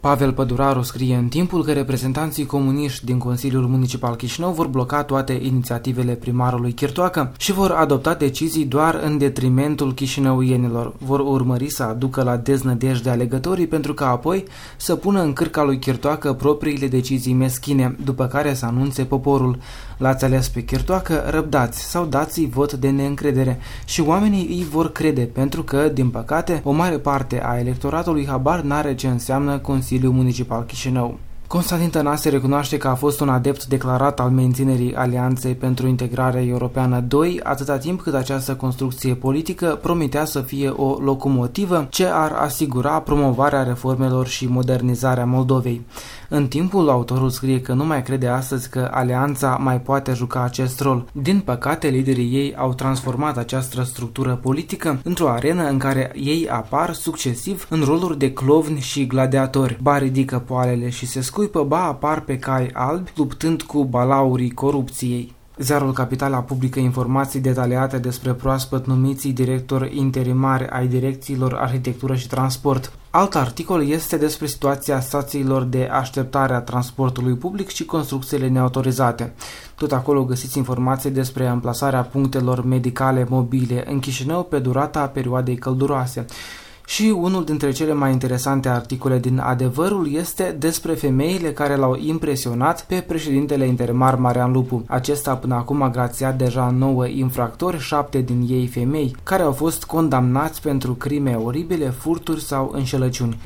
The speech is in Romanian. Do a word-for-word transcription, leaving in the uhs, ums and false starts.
Pavel Păduraru scrie în timpul că reprezentanții comuniști din Consiliul Municipal Chișinău vor bloca toate inițiativele primarului Chirtoacă și vor adopta decizii doar în detrimentul chișinăuienilor. Vor urmări să aducă la deznădejde alegătorii pentru ca apoi să pună în cârca lui Chirtoacă propriile decizii meschine, după care să anunțe poporul: l-ați ales pe Chirtoacă, răbdați sau dați-i vot de neîncredere și oamenii îi vor crede, pentru că, din păcate, o mare parte a electoratului habar n-are ce înseamnă Consiliul Municipal Chișinău. Constantin Tănase recunoaște că a fost un adept declarat al menținerii Alianței pentru Integrare Europeană doi, atâta timp cât această construcție politică promitea să fie o locomotivă ce ar asigura promovarea reformelor și modernizarea Moldovei. În timpul, autorul scrie că nu mai crede astăzi că Alianța mai poate juca acest rol. Din păcate, liderii ei au transformat această structură politică într-o arenă în care ei apar succesiv în roluri de clovni și gladiatori. Ba ridică poalele și se scuipă, ba apar pe cai albi, luptând cu balaurii corupției. Ziarul Capitala publică informații detaliate despre proaspăt numiții directori interimari ai direcțiilor Arhitectură și Transport. Alt articol este despre situația stațiilor de așteptare a transportului public și construcțiile neautorizate. Tot acolo găsiți informații despre amplasarea punctelor medicale mobile în Chișinău pe durata perioadei călduroase. Și unul dintre cele mai interesante articole din Adevărul este despre femeile care l-au impresionat pe președintele interimar Marian Lupu. Acesta până acum a grațiat deja nouă infractori, șapte din ei femei, care au fost condamnați pentru crime oribile, furturi sau înșelăciuni.